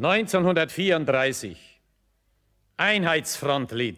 1934. Einheitsfrontlied.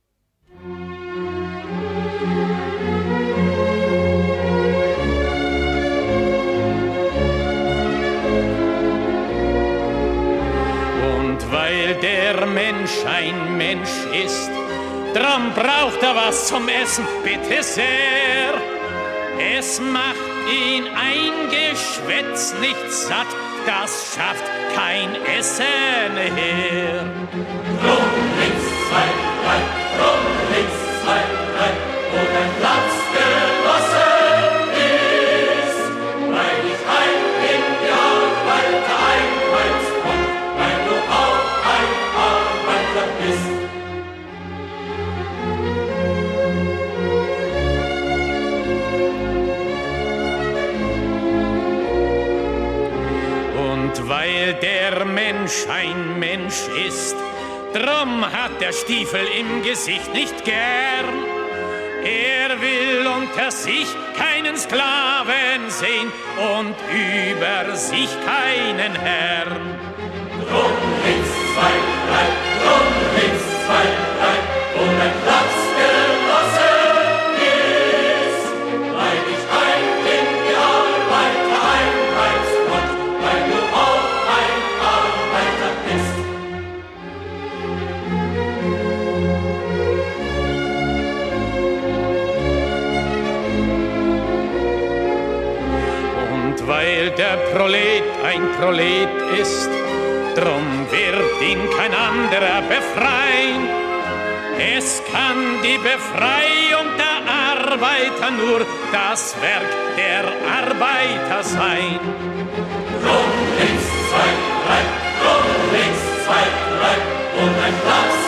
Und weil der Mensch ein Mensch ist, drum braucht er was zum Essen, bitte sehr. Es macht ihn ein Geschwätz nicht satt, das schafft kein Essen her. Drum links, 2, 3, drum links, 2, 3, wo dein Platz genossen ist. Weil ich ein Genial, weil der Einheits kommt, weil du auch ein Arbeiter bist. Und weil der Mensch ein Mensch ist, drum hat der Stiefel im Gesicht nicht gern. Er will unter sich keinen Sklaven sehen und über sich keinen Herrn. Drum links, 2, 3, drum links, 2, 3, wo dein Platz genossen ist. Weil ich ein Genial, weil der Einheitsgott, weil du auch ein Arbeiter bist. Und weil der Prolet ein Prolet ist, drum wird ihn kein anderer befreien. Es kann die Befreiung der Arbeiter nur das Werk der Arbeiter sein. Drum links, 2, 3, drum links, 2, 3, und ein Platz